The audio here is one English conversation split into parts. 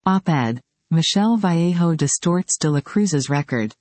Op-ed. Michelle Vallejo distorts De La Cruz's record.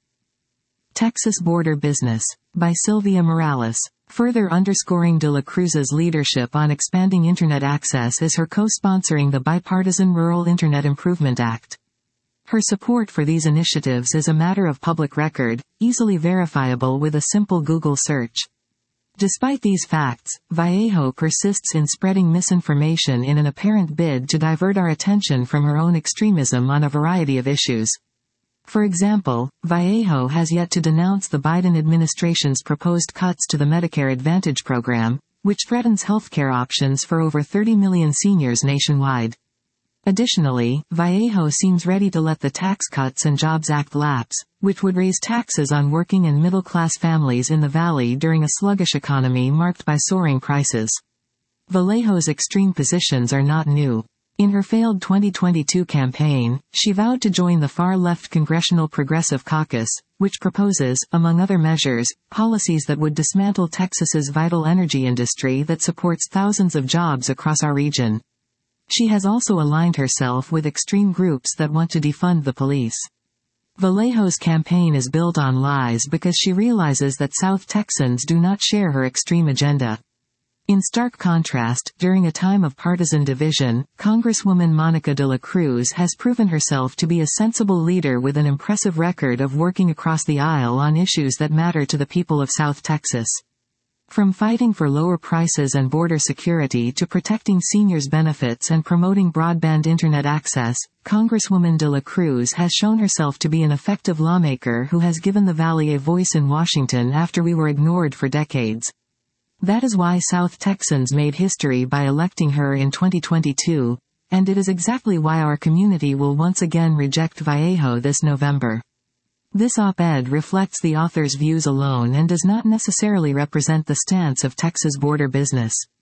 Texas Border Business. By Sylvia Morales. Further underscoring De La Cruz's leadership on expanding Internet access is her co-sponsoring the bipartisan Rural Internet Improvement Act. Her support for these initiatives is a matter of public record, easily verifiable with a simple Google search. Despite these facts, Vallejo persists in spreading misinformation in an apparent bid to divert our attention from her own extremism on a variety of issues. For example, Vallejo has yet to denounce the Biden administration's proposed cuts to the Medicare Advantage program, which threatens healthcare options for over 30 million seniors nationwide. Additionally, Vallejo seems ready to let the Tax Cuts and Jobs Act lapse, which would raise taxes on working and middle-class families in the Valley during a sluggish economy marked by soaring prices. Vallejo's extreme positions are not new. In her failed 2022 campaign, she vowed to join the far-left Congressional Progressive Caucus, which proposes, among other measures, policies that would dismantle Texas's vital energy industry that supports thousands of jobs across our region. She has also aligned herself with extreme groups that want to defund the police. Vallejo's campaign is built on lies because she realizes that South Texans do not share her extreme agenda. In stark contrast, during a time of partisan division, Congresswoman Monica De La Cruz has proven herself to be a sensible leader with an impressive record of working across the aisle on issues that matter to the people of South Texas. From fighting for lower prices and border security to protecting seniors' benefits and promoting broadband internet access, Congresswoman De La Cruz has shown herself to be an effective lawmaker who has given the Valley a voice in Washington after we were ignored for decades. That is why South Texans made history by electing her in 2022, and it is exactly why our community will once again reject Vallejo this November. This op-ed reflects the author's views alone and does not necessarily represent the stance of Texas Border Business.